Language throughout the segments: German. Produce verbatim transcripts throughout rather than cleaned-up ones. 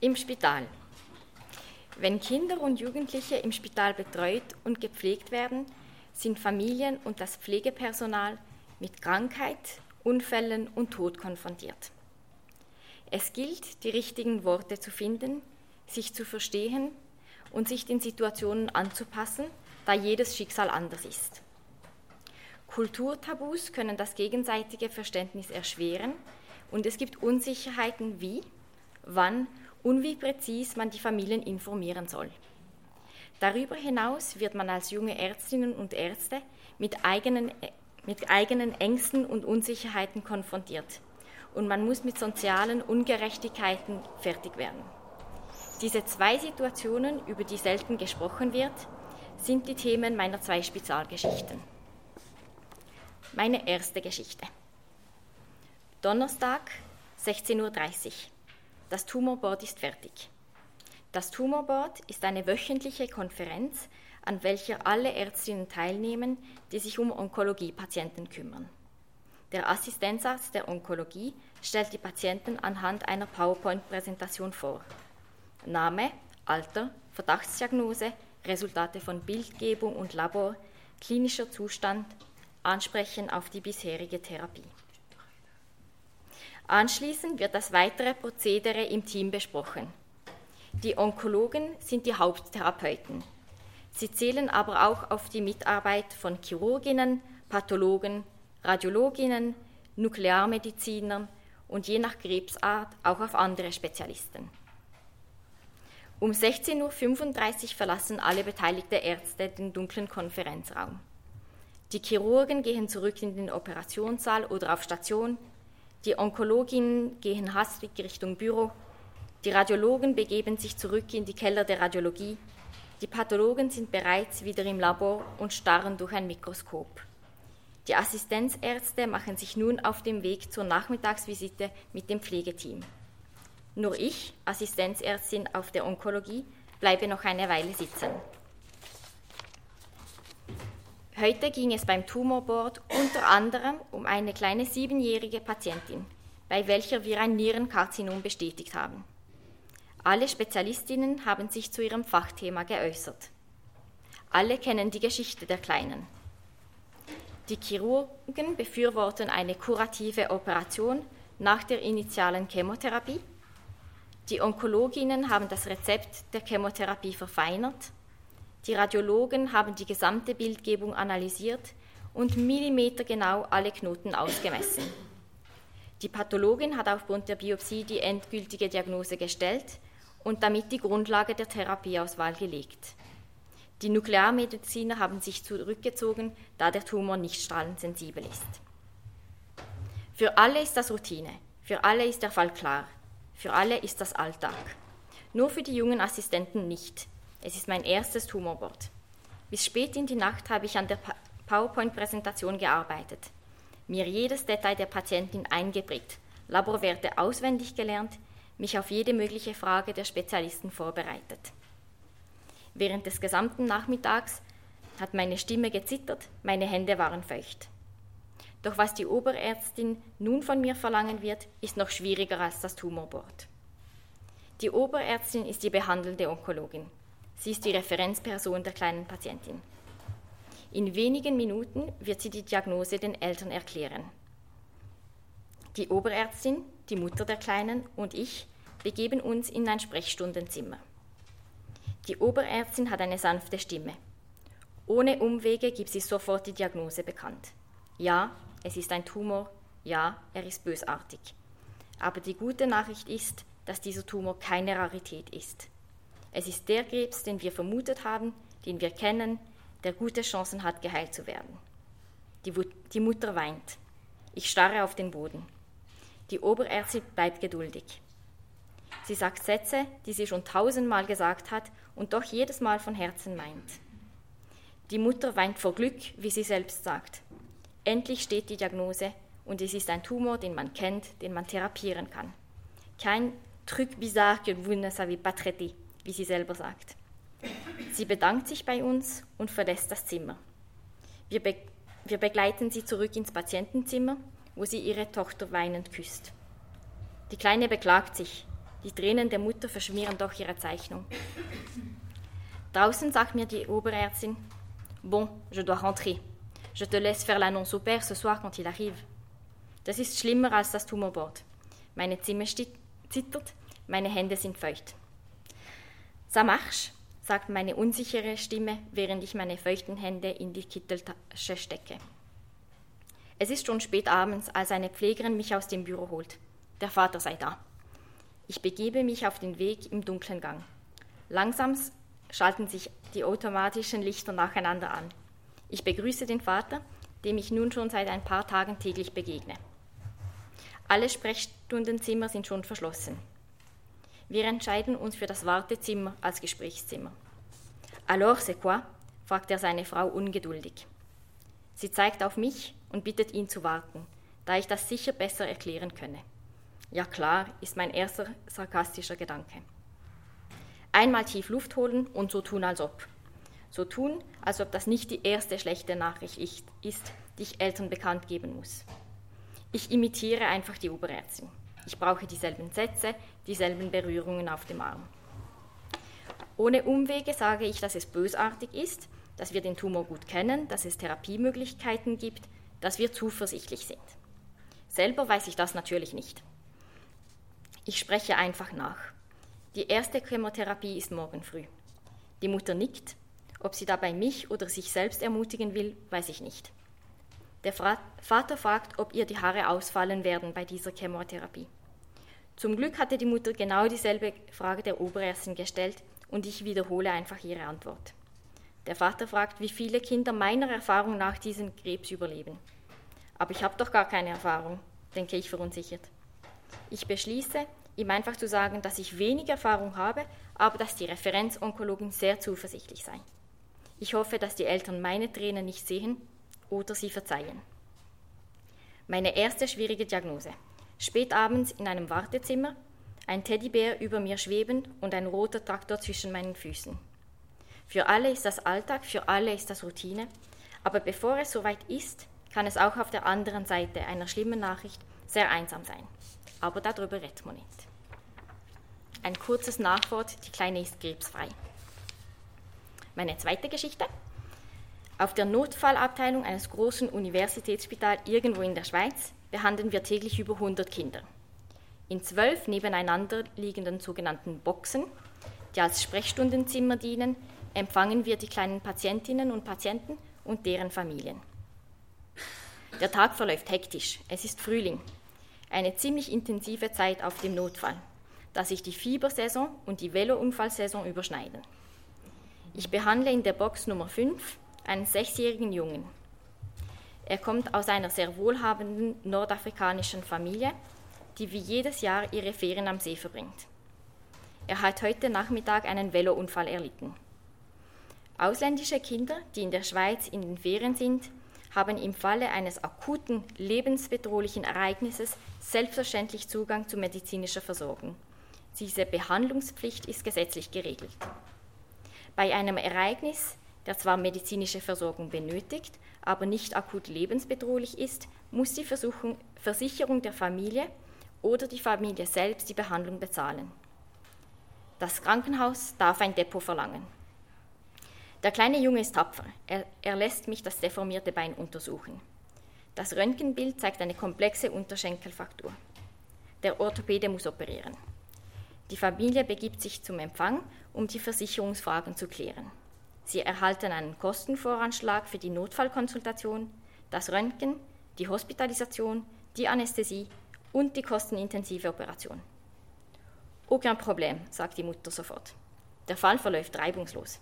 Im Spital. Wenn Kinder und Jugendliche im Spital betreut und gepflegt werden, sind Familien und das Pflegepersonal mit Krankheit, Unfällen und Tod konfrontiert. Es gilt, die richtigen Worte zu finden, sich zu verstehen und sich den Situationen anzupassen, da jedes Schicksal anders ist. Kulturtabus können das gegenseitige Verständnis erschweren und es gibt Unsicherheiten, wie, wann und wie präzis man die Familien informieren soll. Darüber hinaus wird man als junge Ärztinnen und Ärzte mit eigenen, mit eigenen Ängsten und Unsicherheiten konfrontiert und man muss mit sozialen Ungerechtigkeiten fertig werden. Diese zwei Situationen, über die selten gesprochen wird, sind die Themen meiner zwei Spezialgeschichten. Meine erste Geschichte. Donnerstag, sechzehn Uhr dreißig. Das Tumorboard ist fertig. Das Tumorboard ist eine wöchentliche Konferenz, an welcher alle Ärztinnen teilnehmen, die sich um Onkologiepatienten kümmern. Der Assistenzarzt der Onkologie stellt die Patienten anhand einer PowerPoint-Präsentation vor. Name, Alter, Verdachtsdiagnose, Resultate von Bildgebung und Labor, klinischer Zustand, Ansprechen auf die bisherige Therapie. Anschließend wird das weitere Prozedere im Team besprochen. Die Onkologen sind die Haupttherapeuten. Sie zählen aber auch auf die Mitarbeit von Chirurginnen, Pathologen, Radiologinnen, Nuklearmedizinern und je nach Krebsart auch auf andere Spezialisten. Um sechzehn Uhr fünfunddreißig verlassen alle beteiligten Ärzte den dunklen Konferenzraum. Die Chirurgen gehen zurück in den Operationssaal oder auf Station, die Onkologinnen gehen hastig Richtung Büro, die Radiologen begeben sich zurück in die Keller der Radiologie, die Pathologen sind bereits wieder im Labor und starren durch ein Mikroskop. Die Assistenzärzte machen sich nun auf den Weg zur Nachmittagsvisite mit dem Pflegeteam. Nur ich, Assistenzärztin auf der Onkologie, bleibe noch eine Weile sitzen. Heute ging es beim Tumorboard unter anderem um eine kleine siebenjährige Patientin, bei welcher wir ein Nierenkarzinom bestätigt haben. Alle Spezialistinnen haben sich zu ihrem Fachthema geäußert. Alle kennen die Geschichte der Kleinen. Die Chirurgen befürworten eine kurative Operation nach der initialen Chemotherapie. Die Onkologinnen haben das Rezept der Chemotherapie verfeinert. Die Radiologen haben die gesamte Bildgebung analysiert und millimetergenau alle Knoten ausgemessen. Die Pathologin hat aufgrund der Biopsie die endgültige Diagnose gestellt und damit die Grundlage der Therapieauswahl gelegt. Die Nuklearmediziner haben sich zurückgezogen, da der Tumor nicht strahlensensibel ist. Für alle ist das Routine, für alle ist der Fall klar, für alle ist das Alltag. Nur für die jungen Assistenten nicht. Es ist mein erstes Tumorboard. Bis spät in die Nacht habe ich an der PowerPoint-Präsentation gearbeitet, mir jedes Detail der Patientin eingeprägt, Laborwerte auswendig gelernt, mich auf jede mögliche Frage der Spezialisten vorbereitet. Während des gesamten Nachmittags hat meine Stimme gezittert, meine Hände waren feucht. Doch was die Oberärztin nun von mir verlangen wird, ist noch schwieriger als das Tumorboard. Die Oberärztin ist die behandelnde Onkologin. Sie ist die Referenzperson der kleinen Patientin. In wenigen Minuten wird sie die Diagnose den Eltern erklären. Die Oberärztin, die Mutter der Kleinen und ich begeben uns in ein Sprechstundenzimmer. Die Oberärztin hat eine sanfte Stimme. Ohne Umwege gibt sie sofort die Diagnose bekannt. Ja, es ist ein Tumor, ja, er ist bösartig. Aber die gute Nachricht ist, dass dieser Tumor keine Rarität ist. Es ist der Krebs, den wir vermutet haben, den wir kennen, der gute Chancen hat, geheilt zu werden. Die, die Mutter weint. Ich starre auf den Boden. Die Oberärztin bleibt geduldig. Sie sagt Sätze, die sie schon tausendmal gesagt hat und doch jedes Mal von Herzen meint. Die Mutter weint vor Glück, wie sie selbst sagt. Endlich steht die Diagnose und es ist ein Tumor, den man kennt, den man therapieren kann. Kein truc bizarre que vous ne savez pas traiter, wie sie selber sagt. Sie bedankt sich bei uns und verlässt das Zimmer. Wir, be- wir begleiten sie zurück ins Patientenzimmer, wo sie ihre Tochter weinend küsst. Die Kleine beklagt sich. Die Tränen der Mutter verschmieren doch ihre Zeichnung. Draußen sagt mir die Oberärztin, bon, je dois rentrer. Je te laisse faire l'annonce au père ce soir quand il arrive. Das ist schlimmer als das Tumorboard. Meine Zunge zittert, meine Hände sind feucht. Ça marche, sagt meine unsichere Stimme, während ich meine feuchten Hände in die Kitteltasche stecke. Es ist schon spät abends, als eine Pflegerin mich aus dem Büro holt. Der Vater sei da. Ich begebe mich auf den Weg im dunklen Gang. Langsam schalten sich die automatischen Lichter nacheinander an. Ich begrüße den Vater, dem ich nun schon seit ein paar Tagen täglich begegne. Alle Sprechstundenzimmer sind schon verschlossen. Wir entscheiden uns für das Wartezimmer als Gesprächszimmer. Alors, c'est quoi? Fragt er seine Frau ungeduldig. Sie zeigt auf mich und bittet ihn zu warten, da ich das sicher besser erklären könne. Ja klar, ist mein erster sarkastischer Gedanke. Einmal tief Luft holen und so tun, als ob. So tun, als ob das nicht die erste schlechte Nachricht ist, die ich Eltern bekannt geben muss. Ich imitiere einfach die Oberärztin. Ich brauche dieselben Sätze, dieselben Berührungen auf dem Arm. Ohne Umwege sage ich, dass es bösartig ist, dass wir den Tumor gut kennen, dass es Therapiemöglichkeiten gibt, dass wir zuversichtlich sind. Selber weiß ich das natürlich nicht. Ich spreche einfach nach. Die erste Chemotherapie ist morgen früh. Die Mutter nickt. Ob sie dabei mich oder sich selbst ermutigen will, weiß ich nicht. Der Vater fragt, ob ihr die Haare ausfallen werden bei dieser Chemotherapie. Zum Glück hatte die Mutter genau dieselbe Frage der Oberärztin gestellt und ich wiederhole einfach ihre Antwort. Der Vater fragt, wie viele Kinder meiner Erfahrung nach diesen Krebs überleben. Aber ich habe doch gar keine Erfahrung, denke ich verunsichert. Ich beschließe, ihm einfach zu sagen, dass ich wenig Erfahrung habe, aber dass die Referenzonkologin sehr zuversichtlich sei. Ich hoffe, dass die Eltern meine Tränen nicht sehen oder sie verzeihen. Meine erste schwierige Diagnose. Spät abends in einem Wartezimmer, ein Teddybär über mir schwebend und ein roter Traktor zwischen meinen Füßen. Für alle ist das Alltag, für alle ist das Routine, aber bevor es soweit ist, kann es auch auf der anderen Seite einer schlimmen Nachricht sehr einsam sein. Aber darüber redet man nicht. Ein kurzes Nachwort, die Kleine ist krebsfrei. Meine zweite Geschichte. Auf der Notfallabteilung eines großen Universitätsspitals irgendwo in der Schweiz behandeln wir täglich über hundert Kinder. In zwölf nebeneinander liegenden sogenannten Boxen, die als Sprechstundenzimmer dienen, empfangen wir die kleinen Patientinnen und Patienten und deren Familien. Der Tag verläuft hektisch. Es ist Frühling. Eine ziemlich intensive Zeit auf dem Notfall, da sich die Fiebersaison und die Velounfallsaison überschneiden. Ich behandle in der Box Nummer fünf einen sechsjährigen Jungen. Er kommt aus einer sehr wohlhabenden nordafrikanischen Familie, die wie jedes Jahr ihre Ferien am See verbringt. Er hat heute Nachmittag einen Velounfall erlitten. Ausländische Kinder, die in der Schweiz in den Ferien sind, haben im Falle eines akuten, lebensbedrohlichen Ereignisses selbstverständlich Zugang zu medizinischer Versorgung. Diese Behandlungspflicht ist gesetzlich geregelt. Bei einem Ereignis, der zwar medizinische Versorgung benötigt, aber nicht akut lebensbedrohlich ist, muss die Versuchung, Versicherung der Familie oder die Familie selbst die Behandlung bezahlen. Das Krankenhaus darf ein Depot verlangen. Der kleine Junge ist tapfer. Er, er lässt mich das deformierte Bein untersuchen. Das Röntgenbild zeigt eine komplexe Unterschenkelfraktur. Der Orthopäde muss operieren. Die Familie begibt sich zum Empfang, um die Versicherungsfragen zu klären. Sie erhalten einen Kostenvoranschlag für die Notfallkonsultation, das Röntgen, die Hospitalisation, die Anästhesie und die kostenintensive Operation. Aucun Problem, sagt die Mutter sofort. Der Fall verläuft reibungslos.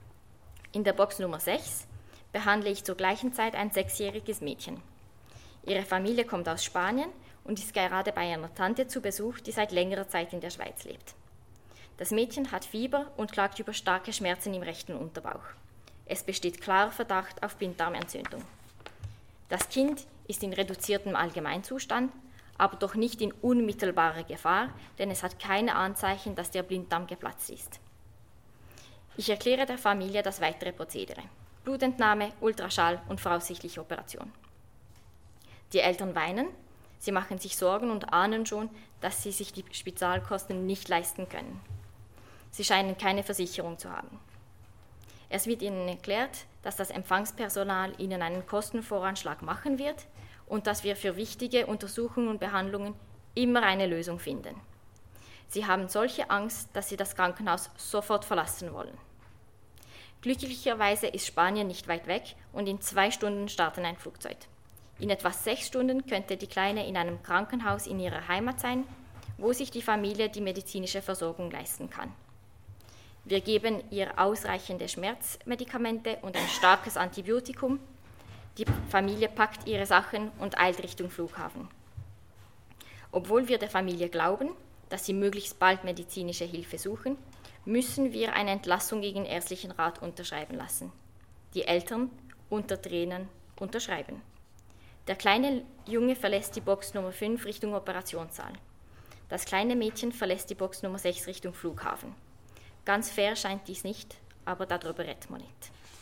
In der Box Nummer sechs behandle ich zur gleichen Zeit ein sechsjähriges Mädchen. Ihre Familie kommt aus Spanien und ist gerade bei einer Tante zu Besuch, die seit längerer Zeit in der Schweiz lebt. Das Mädchen hat Fieber und klagt über starke Schmerzen im rechten Unterbauch. Es besteht klarer Verdacht auf Blinddarmentzündung. Das Kind ist in reduziertem Allgemeinzustand, aber doch nicht in unmittelbarer Gefahr, denn es hat keine Anzeichen, dass der Blinddarm geplatzt ist. Ich erkläre der Familie das weitere Prozedere: Blutentnahme, Ultraschall und voraussichtliche Operation. Die Eltern weinen, Sie machen sich Sorgen und ahnen schon, dass sie sich die Spitalkosten nicht leisten können. Sie scheinen keine Versicherung zu haben. Es wird ihnen erklärt, dass das Empfangspersonal ihnen einen Kostenvoranschlag machen wird und dass wir für wichtige Untersuchungen und Behandlungen immer eine Lösung finden. Sie haben solche Angst, dass sie das Krankenhaus sofort verlassen wollen. Glücklicherweise ist Spanien nicht weit weg und in zwei Stunden starten ein Flugzeug. In etwa sechs Stunden könnte die Kleine in einem Krankenhaus in ihrer Heimat sein, wo sich die Familie die medizinische Versorgung leisten kann. Wir geben ihr ausreichende Schmerzmedikamente und ein starkes Antibiotikum. Die Familie packt ihre Sachen und eilt Richtung Flughafen. Obwohl wir der Familie glauben, dass sie möglichst bald medizinische Hilfe suchen, müssen wir eine Entlassung gegen ärztlichen Rat unterschreiben lassen. Die Eltern unter Tränen unterschreiben. Der kleine Junge verlässt die Box Nummer fünf Richtung Operationssaal. Das kleine Mädchen verlässt die Box Nummer sechs Richtung Flughafen. Ganz fair scheint dies nicht, aber darüber redet man nicht.